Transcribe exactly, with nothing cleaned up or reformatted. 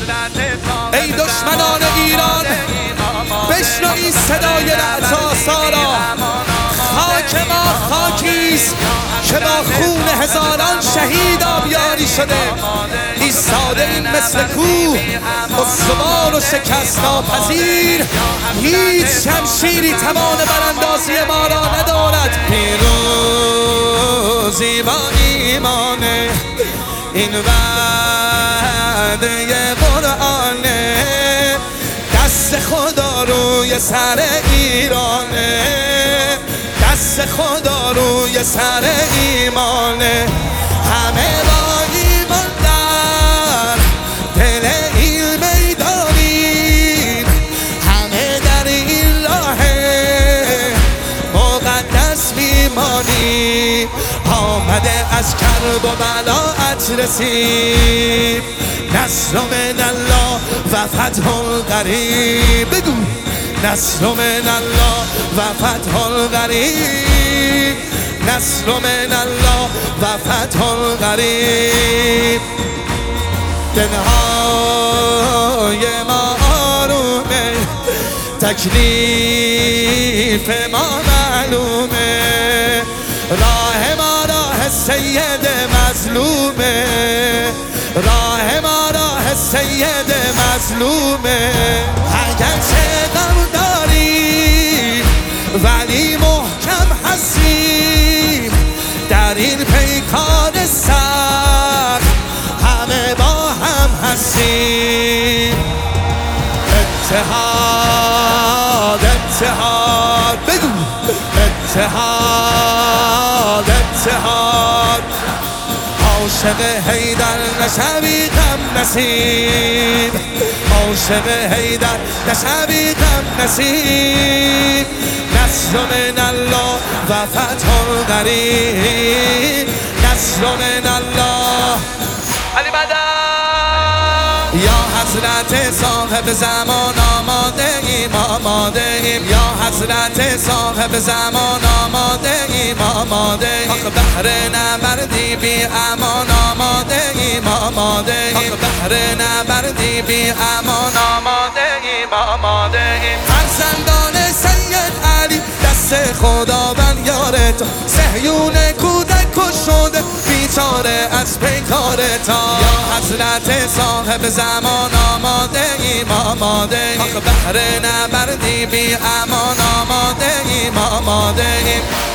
ای دشمنان ایران بشنوید صدای رعد آسارا. خاک ما خاکیست که با خون هزاران شهید آبیاری شده. ایستاده این مثل کوه استوار و شکست ناپذیر، هیچ شمشیری توان براندازی ما را ندارد. پیروزی با ایمان، این وعده قرآنه، دست خدا روی سر ایرانه، دست خدا روی سر ایمانه. همه با ایمان در دل این میدانیم، همه در این راه مقدس میمانیم. آمده از کرب و بلایت رسید، نصر من الله و فتح قریب. بگو نصر من الله و فتح قریب، نصر من الله و فتح قریب. دلهای ما آرومه، تکلیف ما معلومه، راه ما راه سید مظلومه، راه ما راه سید مظلومه. اگرچه غم داریم ولی محکم هستیم، در این پیکار سخت همه با هم هستیم. اتحاد اتحاد، بگو اتحاد اتحاد. عاشق حیدر نشوی غم نصیب، عاشق حیدر نشوی غم نصیب. نصر من الله و فتح قریب، نصر من الله. علی مدد. یا حضرت صاحب زمان آماده ایم آماده ایم، یا حضرت صاحب زمان آماده ایم آماده ایم. آخ بحر نبردی بی امان آماده ایم آماده ایم، بحر نبردی بی امان آماده ایم آماده ایم. فرزندان سید علی دست خداوند یارت، صهیون کودک کش شده بیچاره از پیکارتا. یا حضرت صاحب زمان آماده ایم آماده ایم، آخ بحر نبردی بی امان آماده ایم آماده ایم.